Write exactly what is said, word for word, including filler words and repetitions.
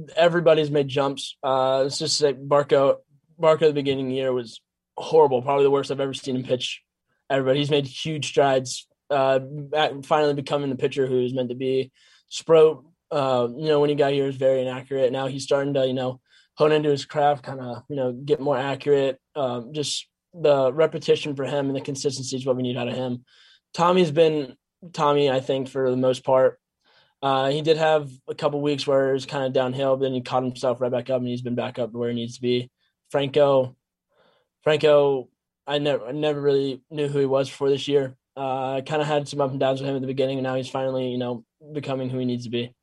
everybody's made jumps. Uh, it's just like Barco, Barco at the beginning of the year was horrible, probably the worst I've ever seen him pitch. Everybody, he's made huge strides, uh, finally becoming the pitcher who he's meant to be. Sproat, uh, you know, when he got here was very inaccurate. Now he's starting to, you know, hone into his craft, kind of, you know, get more accurate. Um, just the repetition for him and the consistency is what we need out of him. Tommy's been Tommy, I think, for the most part. Uh, he did have a couple weeks where it was kind of downhill, but then he caught himself right back up, and he's been back up where he needs to be. Franco, Franco, I never, I never really knew who he was before this year. Uh, I kind of had some up and downs with him at the beginning, and now he's finally, you know, becoming who he needs to be.